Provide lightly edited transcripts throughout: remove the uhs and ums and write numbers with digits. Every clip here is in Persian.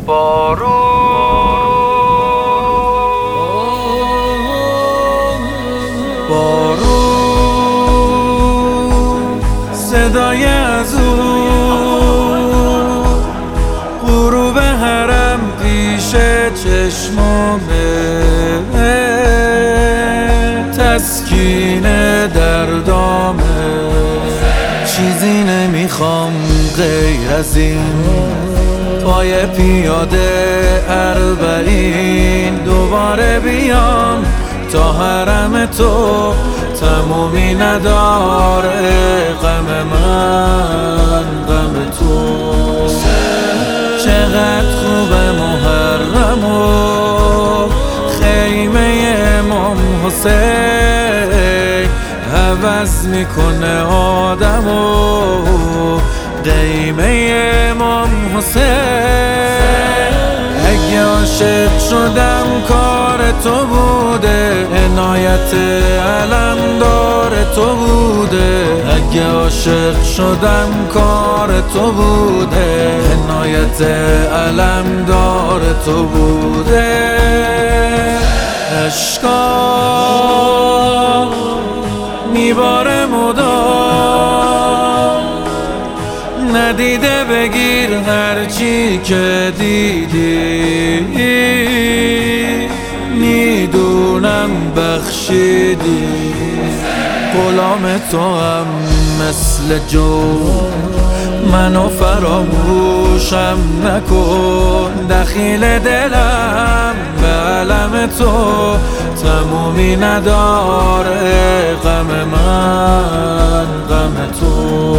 بارون صدای از اون غروب حرم پیش چشمامه، تسکین دردامه. چیزی نمیخوام غیر از این، پای پیاده اربعین دوباره بیام تا حرم تو تمومی نداره. غم من غم تو، چقدر خوب محرم و خیمه امام حسین عوض میکنه آدم و قیمه امام حسین. اگه عاشق شدم کار تو بوده، عنایت علمدار تو بوده. اگه عاشق شدم کار تو بوده، عنایت علمدار تو بوده. اشکا میباره مدام، ندیده بگیر هرچی که دیدی. میدونم بخشیدی، غلام تو هم مثل جو، منو فراموشم نکن. دخیل دلم به علم تو تمومی نداره. غم من غم تو،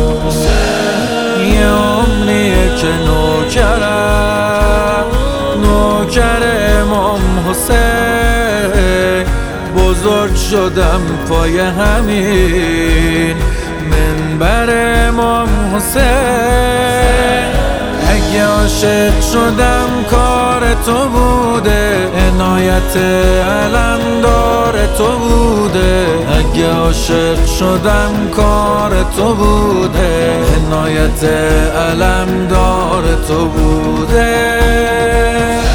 یه عمریه که نوکر امام حسین. بزرگ شدم پای همین منبر امام حسین. اگه عاشق شدم کار تو بوده، عنایت علمدار تو بوده. اگه عاشق شدم کار تو بوده، عنایت علمدار تو بوده.